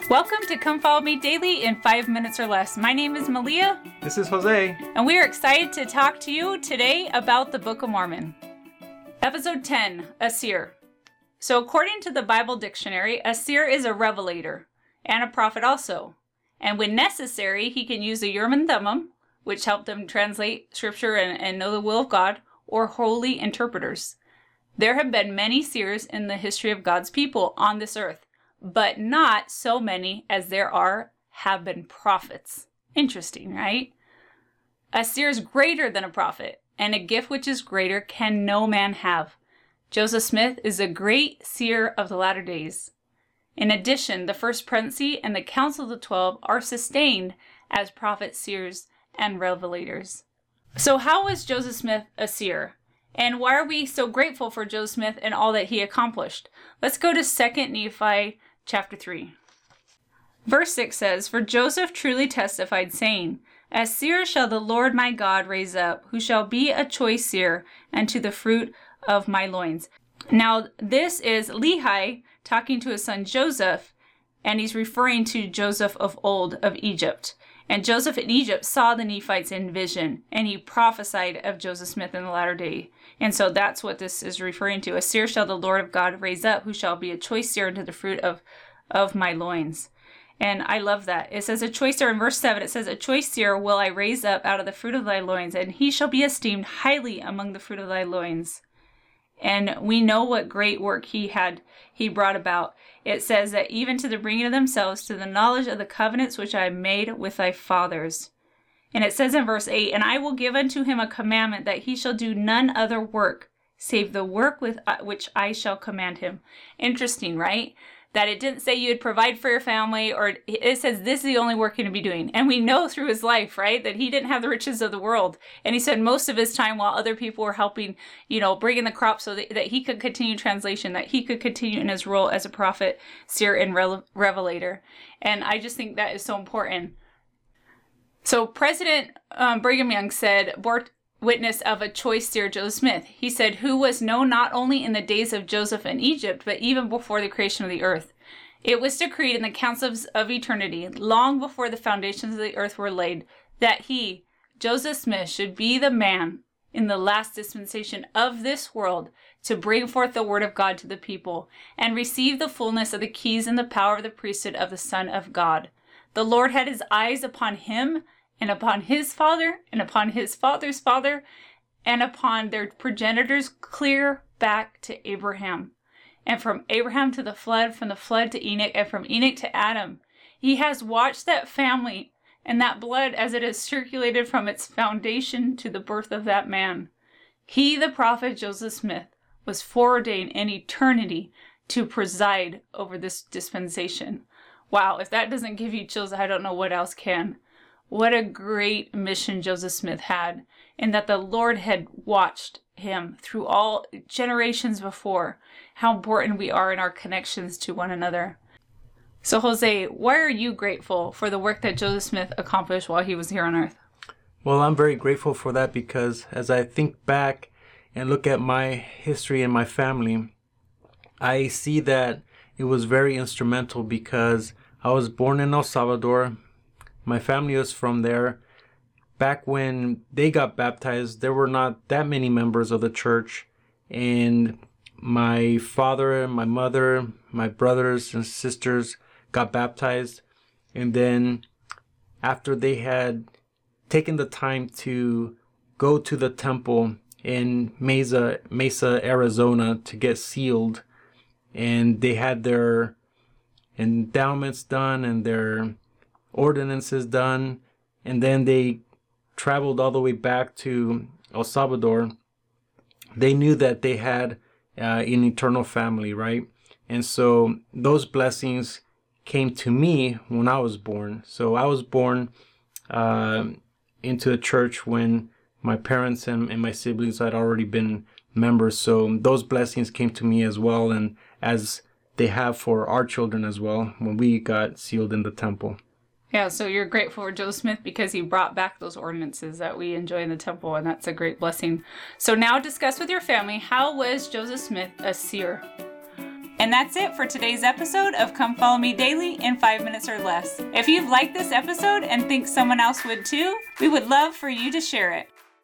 Welcome to Come Follow Me Daily in 5 minutes or less. My name is Malia. This is Jose. And we are excited to talk to you today about the Book of Mormon. Episode 10, a seer. So according to the Bible dictionary, a seer is a revelator and a prophet also. And when necessary, he can use the Urim and Thummim, which help them translate scripture and know the will of God, or holy interpreters. There have been many seers in the history of God's people on this earth, but not so many as there have been prophets. Interesting, right? A seer is greater than a prophet, and a gift which is greater can no man have. Joseph Smith is a great seer of the latter days. In addition, the First Presidency and the Council of the 12 are sustained as prophets, seers, and revelators. So how was Joseph Smith a seer? And why are we so grateful for Joseph Smith and all that he accomplished? Let's go to 2 Nephi chapter 3. Verse 6 says, "For Joseph truly testified, saying, A seer shall the Lord my God raise up, who shall be a choice seer, and to the fruit of my loins." Now, this is Lehi talking to his son Joseph, and he's referring to Joseph of old of Egypt. And Joseph in Egypt saw the Nephites in vision, and he prophesied of Joseph Smith in the latter day. And so that's what this is referring to. A seer shall the Lord of God raise up, who shall be a choice seer unto the fruit of my loins. And I love that. It says a choice seer in verse 7, it says, "A choice seer will I raise up out of the fruit of thy loins, and he shall be esteemed highly among the fruit of thy loins." And we know what great work he brought about. It says that even to the bringing of themselves to the knowledge of the covenants which I made with thy fathers. And it says in verse 8, "And I will give unto him a commandment that he shall do none other work, save the work with which I shall command him." Interesting, right? That it didn't say you'd provide for your family, or it says this is the only work you're going to be doing. And we know through his life, right, that he didn't have the riches of the world. And he said most of his time while other people were helping, bring in the crops so that he could continue translation, that he could continue in his role as a prophet, seer, and revelator. And I just think that is so important. So President Brigham Young bore witness of a choice seer, Joseph Smith. He said, who was known not only in the days of Joseph in Egypt, but even before the creation of the earth. It was decreed in the councils of eternity, long before the foundations of the earth were laid, that he, Joseph Smith, should be the man in the last dispensation of this world to bring forth the word of God to the people, and receive the fullness of the keys and the power of the priesthood of the Son of God. The Lord had his eyes upon him, and upon his father, and upon his father's father, and upon their progenitors clear back to Abraham. And from Abraham to the flood, from the flood to Enoch, and from Enoch to Adam. He has watched that family and that blood as it has circulated from its foundation to the birth of that man. He, the prophet Joseph Smith, was foreordained in eternity to preside over this dispensation. Wow, if that doesn't give you chills, I don't know what else can. What a great mission Joseph Smith had, and that the Lord had watched him through all generations before. How important we are in our connections to one another. So Jose, why are you grateful for the work that Joseph Smith accomplished while he was here on earth? Well, I'm very grateful for that because as I think back and look at my history and my family, I see that it was very instrumental because I was born in El Salvador. My family was from there. Back when they got baptized, there were not that many members of the church. And my father, my mother, my brothers and sisters got baptized. And then after they had taken the time to go to the temple in Mesa, Arizona to get sealed, and they had their endowments done and their ordinances done, and then they traveled all the way back to El Salvador, they knew that they had an eternal family, right? And so those blessings came to me when I was born. So I was born into a church when my parents and my siblings had already been members. So those blessings came to me as well, and as they have for our children as well when we got sealed in the temple. Yeah, so you're grateful for Joseph Smith because he brought back those ordinances that we enjoy in the temple, and that's a great blessing. So now discuss with your family, how was Joseph Smith a seer? And that's it for today's episode of Come Follow Me Daily in 5 minutes or less. If you've liked this episode and think someone else would too, we would love for you to share it.